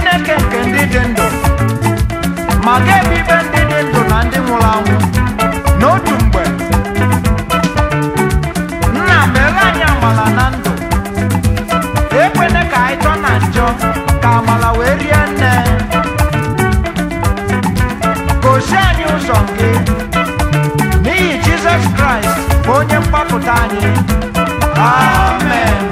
Chineke nke ndị dị ndụ ma ga-ebibe ndị dị ndụ na ndị nwụrụ anwụ n'otu mgbe. Nna mere anyị amala na ndụ, ekwene ka anyị tọ na njọ ka amala wee rie nne. Gosi anyị ụzọ gị n'ihi Jizọs Kraịst bụ onye mgbapụta anyị. Amen.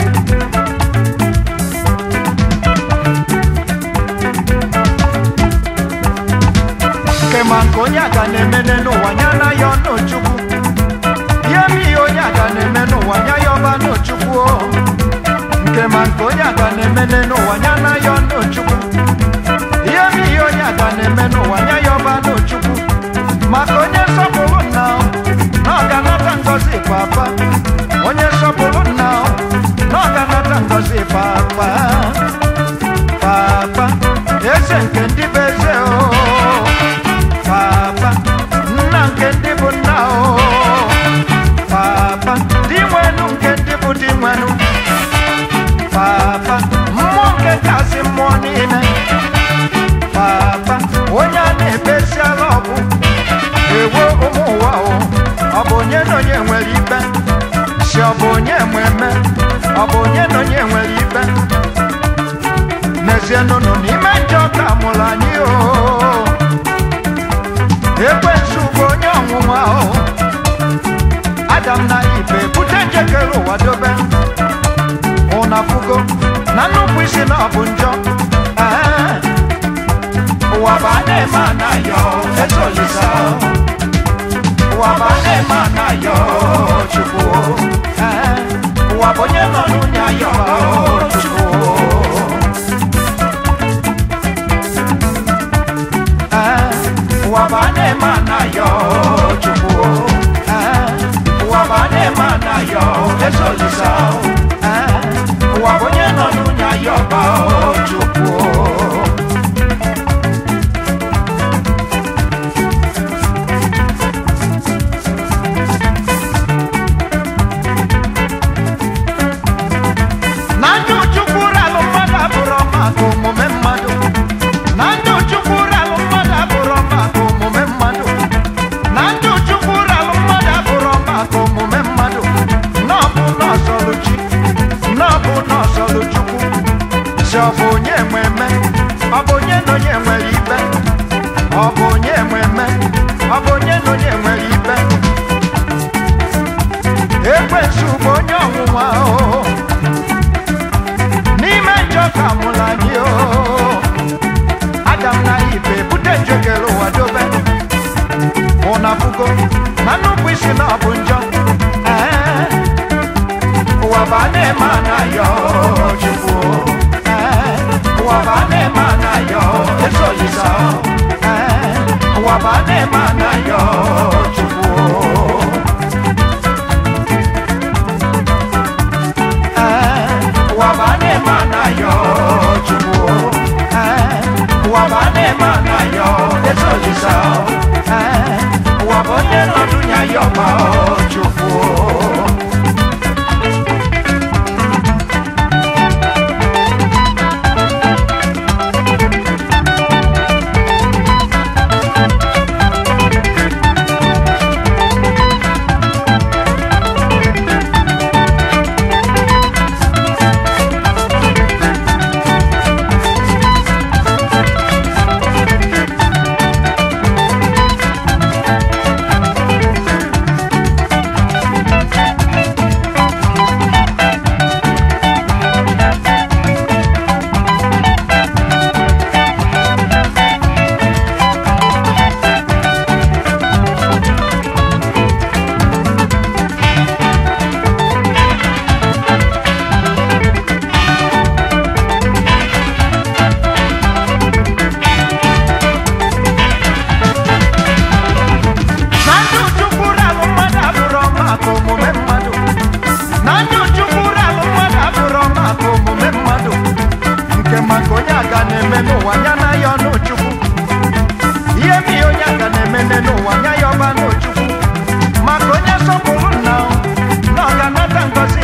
Kema nke onye aga na-emene n'ụwa nya na ya n'Chukwu. Ihe m ihe onye aga na-eme n'ụwa nya ya ọba n'Chukwu. Kema nke onye aga na-emene n'ụwa nya na ya n'Chukwu. Ihe m ihe onye aga na-eme n'ụwa nya ya ọba n'Chukwu. Maka onye sọpụrụ nna na ọ ga-anata ngọzi papa. Onye sọpụrụ nna na ọ ga-anata ngọzi papa. Papa eze nke ndị bụ eze o. Papa nna nke ndị bụ nna o. Papa di nwenu nke ndị bụ di nwenu. Papa mmụọ nke kasị mmụọ niile. Papa onye a na-ekpesi ala ọgwụ ewo ụmụ ụwa o. Ọ bụ onye na onye nwere ikpe si ọ bụ onye nwe eme. Ọ bụ onye na onye nwere ikpe n'ezie nụnụ n'ime njọ ka mụrụ anyị o. Ekwensu bụ onye ọnwụnwa o. Adam na Ibe bute njekere ụwa dobe. Ụna fugo na nnukwu isi na ọ bụ njọ. Ụwa bụ a na-eme anaghị etolisa. Ụwa bụ a na-eme anaghị Chukwu. Ụwa bụ onye nọ n'unye ayọ Chukwu. Ụwa bụ a na-eme anaghị Chukwu. Ụwa bụ a na-eme anaghị etolisa. Ụwa bụ onye nọ n'unye ayọ Chukwu. Ọ bụ onye nwe eme, ọ bụ onye na onye nwere ikpe. Ọ bụ onye nwe eme, ọ bụ onye na onye nwere ikpe. Ekwensu bụ onye ọnwụnwa o. N'ime njọ ka mụrụ anyị o. Adam na Ibe bute njekere ụwa dobe. Ụna fugo na nnukwu isi na ọ bụ njọ. Ụwa bụ a na-eme anaghị Chukwu. Ụwa bụ a na-eme anaghị etolisa. Ụwa bụ a na-eme anaghị Chukwu. Ụwa bụ a na-eme anaghị Chukwu. Ụwa bụ a na-eme anaghị etolisa. Ụwa bụ onye nọdụ nya ya ọba Chukwu.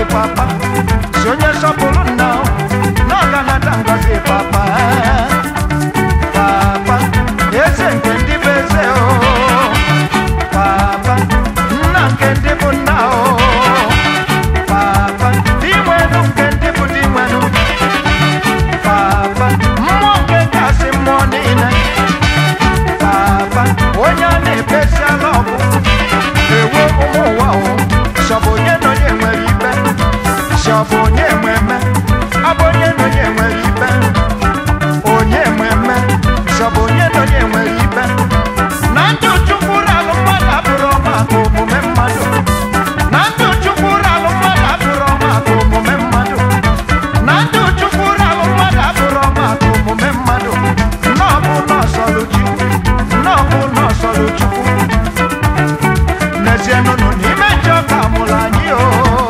papa Shọbụ onye nweme, abụ onye na onye nwere ibe. Onye nweme, shọbụ onye na onye nwere ibe. Na ndụ Chukwu ralụ mmadụ abụrụ maka omume mmadụ. Na ndụ Chukwu ralụ mmadụ abụrụ maka omume mmadụ. Na ndụ Chukwu ralụ mmadụ abụrụ maka omume mmadụ. N'ọbụ n'ọsọlụ Chukwu, n'ọbụ n'ọsọlụ Chukwu. N'ezie nụnụ n'ime njọ ka mụrụ anyị o.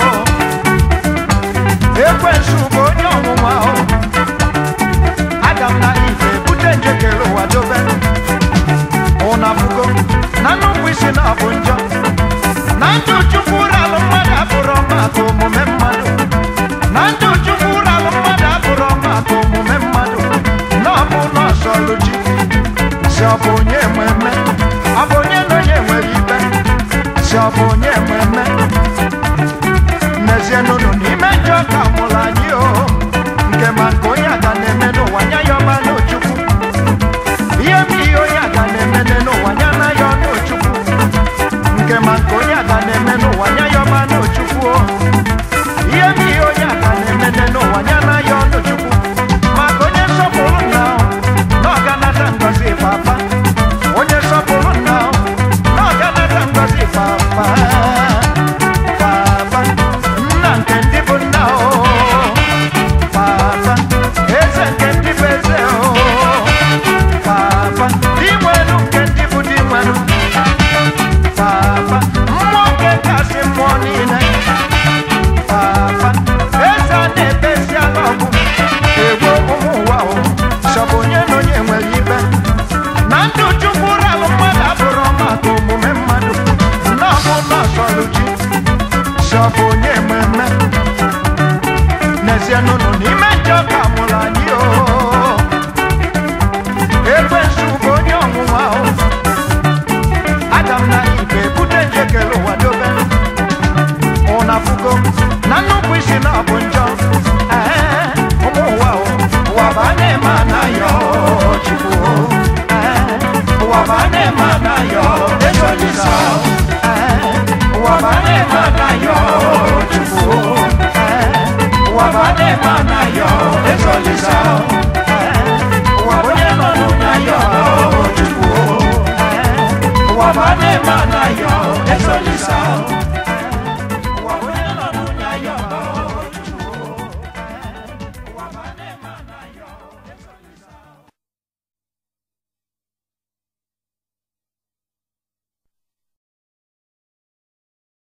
Ekwensu bụ onye ọnwụnwa o. Adam na Ife bute nje kere ụwa dobe. Ụna fugo na nnukwu isi na ọ bụ njọ. Na ndụ Chukwu ralụ mmadụ abụrụ maka omume mmadụ. Na ndụ Chukwu ralụ mmadụ abụrụ maka omume mmadụ. N'ọbụ n'ọsọlụ Chi. Si ọ bụ onye nweme, ọ bụ onye na onye nwere ibe. Si ọ bụ onye nweme. N'ezie nụnụ n'ime njọ ka mụrụ anyị o. Nke ma nke onye aga na-eme n'ụwa nya ya ọma n'Chukwu. Ihe m ihe onye aga na-eme n'ụwa nya na ya n'Chukwu. Nke ma nke onye aga na-eme n'ụwa nya ya ọma n'Chukwu o. Ihe m ihe onye aga na-eme n'ụwa nya na ya n'Chukwu. Maka onye nsọpụrụ nna o, na ọ ga-anata ngọzi papa. Onye nsọpụrụ nna o, na ọ ga-anata ngọzi papa. Papa, nna nke ndị bụ nna o. Papa, eze nke ndị bụ eze o. Papa, di nwenu nke ndị bụ di nwenu. Papa, mmụọ nke kasị mmụọ niile. Papa, eze a na-ebesi ala ọgụ. Egwu ụmụ ụwa o. Shọbụ onye na onye nwere ibe. Na ndụ Chukwu ralụ mmadụ abụrụ maka omume mmadụ. N'ọbụ n'ọsọlụ Chi. Shọbụ onye nweme. N'ezie nụnụ n'ime njọ ka mụrụ anyị o. Ekwensu bụ onye ọnwụnwa o. Adam na Ife bute nje kere ụwa dobe. Ụna fugo na nnukwu isi na ọ bụ